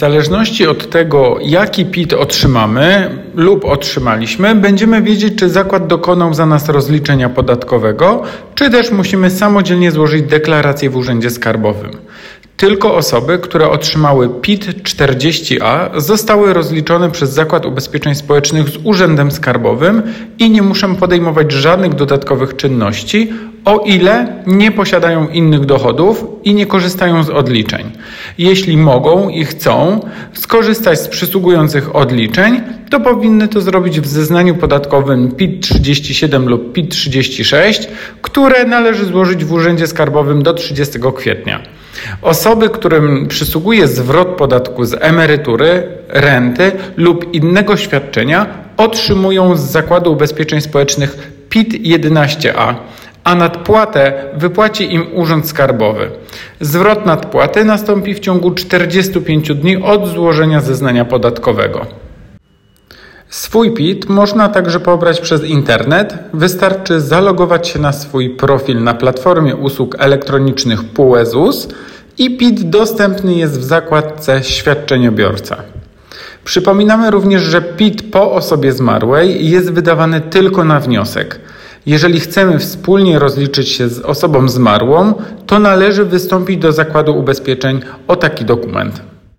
W zależności od tego, jaki PIT otrzymamy lub otrzymaliśmy, będziemy wiedzieć, czy zakład dokonał za nas rozliczenia podatkowego, czy też musimy samodzielnie złożyć deklarację w Urzędzie Skarbowym. Tylko osoby, które otrzymały PIT 40A, zostały rozliczone przez Zakład Ubezpieczeń Społecznych z Urzędem Skarbowym i nie muszą podejmować żadnych dodatkowych czynności, o ile nie posiadają innych dochodów i nie korzystają z odliczeń. Jeśli mogą i chcą skorzystać z przysługujących odliczeń, to powinny to zrobić w zeznaniu podatkowym PIT 37 lub PIT 36, które należy złożyć w Urzędzie Skarbowym do 30 kwietnia. Osoby, którym przysługuje zwrot podatku z emerytury, renty lub innego świadczenia, otrzymują z Zakładu Ubezpieczeń Społecznych PIT 11A, a nadpłatę wypłaci im Urząd Skarbowy. Zwrot nadpłaty nastąpi w ciągu 45 dni od złożenia zeznania podatkowego. Swój PIT można także pobrać przez internet. Wystarczy zalogować się na swój profil na platformie usług elektronicznych PUE ZUS i PIT dostępny jest w zakładce Świadczeniobiorca. Przypominamy również, że PIT po osobie zmarłej jest wydawany tylko na wniosek. Jeżeli chcemy wspólnie rozliczyć się z osobą zmarłą, to należy wystąpić do Zakładu Ubezpieczeń o taki dokument.